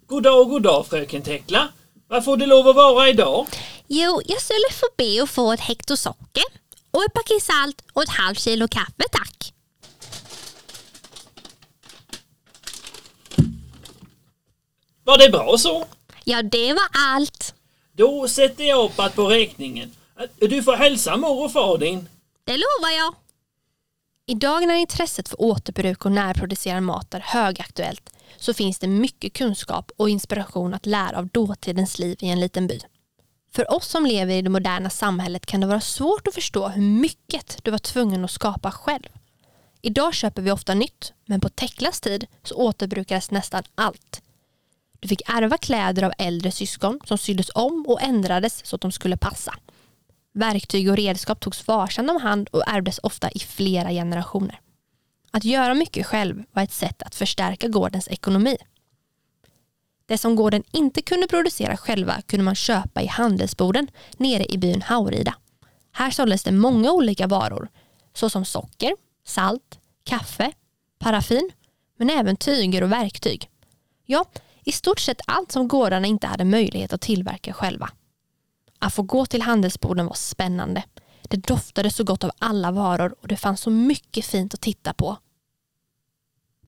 God dag fröken Tekla. Vad får det lov att vara idag? Jo, jag skulle få be att få ett hekto socker och ett paket salt och ett halvt kilo kaffe, tack. Var det bra så? Ja, det var allt. Då sätter jag upp att på räkningen. Du får hälsa mor och far din. Det lovar jag. Idag när intresset för återbruk och närproducerad mat är högaktuellt så finns det mycket kunskap och inspiration att lära av dåtidens liv i en liten by. För oss som lever i det moderna samhället kan det vara svårt att förstå hur mycket du var tvungen att skapa själv. Idag köper vi ofta nytt, men på Teklas tid så återbrukades nästan allt. Du fick ärva kläder av äldre syskon som syddes om och ändrades så att de skulle passa. Verktyg och redskap togs varsamt om hand och ärvdes ofta i flera generationer. Att göra mycket själv var ett sätt att förstärka gårdens ekonomi. Det som gården inte kunde producera själva kunde man köpa i handelsboden nere i byn Haurida. Här såldes det många olika varor, såsom socker, salt, kaffe, paraffin, men även tyger och verktyg. Ja, i stort sett allt som gårdarna inte hade möjlighet att tillverka själva. Att få gå till handelsboden var spännande. Det doftade så gott av alla varor och det fanns så mycket fint att titta på.